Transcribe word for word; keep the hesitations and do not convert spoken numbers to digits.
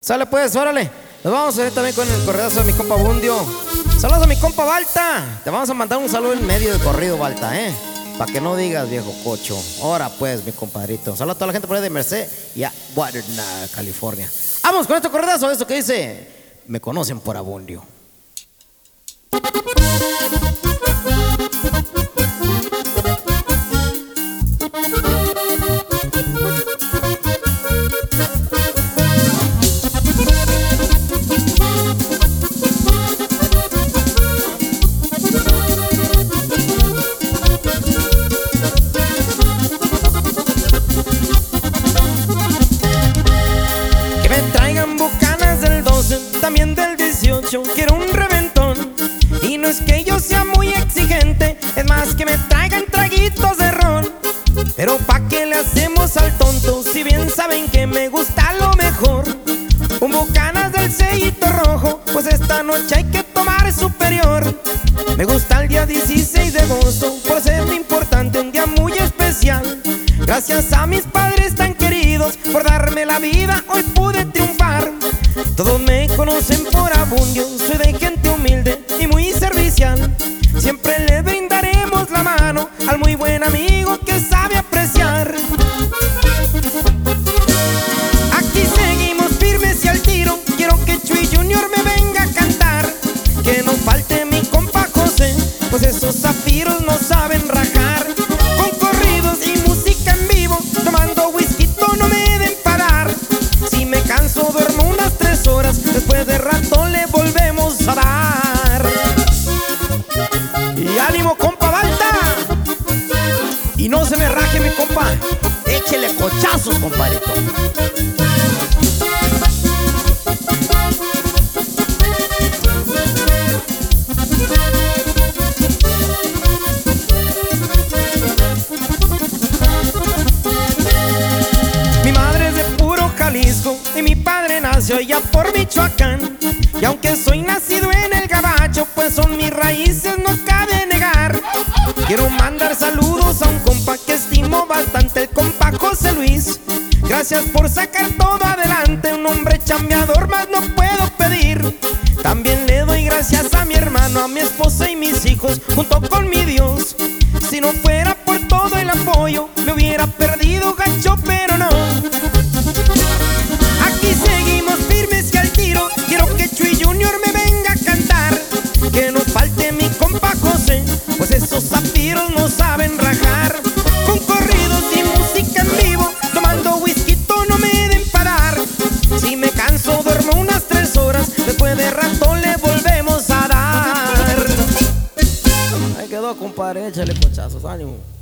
Sale pues, órale. Nos vamos a ir también con el corredazo de mi compa Bundio. Saludos a mi compa Balta. Te vamos a mandar un saludo en medio del corrido, Balta, eh. Para que no digas, viejo cocho. Ahora pues, mi compadrito. Saludos a toda la gente por ahí de Merced y a Waterna, California. Vamos con este corredazo, esto que dice: me conocen por Abundio. También del dieciocho quiero un reventón. Y no es que yo sea muy exigente, es más que me traigan traguitos de ron. Pero pa' qué le hacemos al tonto, si bien saben que me gusta lo mejor. Un Bucanas del sellito rojo, pues esta noche hay que tomar superior. Me gusta el día dieciséis de agosto, por ser muy importante, un día muy especial. Gracias a mis padres tan queridos, por darme la vida, hoy pude triunfar. Todos me conocen por Abundio, soy de gente humilde y muy servicial. Siempre le brindaremos la mano al muy buen amigo que sabe apreciar. Aquí seguimos firmes y al tiro, quiero que Chuy Junior me venga a cantar. Que no falte mi compa José, pues esos zafiros no saben rajar. Con corridos y música en vivo, tomando whisky no me den parar. Si me canso duermo unas tres horas, después de rato le volvemos a dar. Y ánimo, compa Balta. Y no se me raje, mi compa. Échele cochazos, compadrito. Mi madre es de puro Jalisco y mi padre nació allá por Michoacán. Y aunque soy nacido en el gabacho, pues son mis raíces, no cabe negar. Quiero mandar saludos a un compa que estimo bastante, el compa José Luis. Gracias por sacar todo adelante, un hombre chambeador más no puedo pedir. También le doy gracias a mi hermano, a mi esposa y mis hijos, junto con mi Dios. Si no fuera por todo el apoyo, me hubiera perdido gacho, pero no. Aquí seguimos firmes y al tiro, quiero que Chuy Junior me venga a cantar. Que no falte mi compa José, pues esos zafiros no saben rajar. Con corridos y música en vivo, tomando whisky no me den parar. Si me canso duermo unas tres horas, después de rato le volvemos a dar. Ahí quedó, compadre, échale cochazos, ánimo.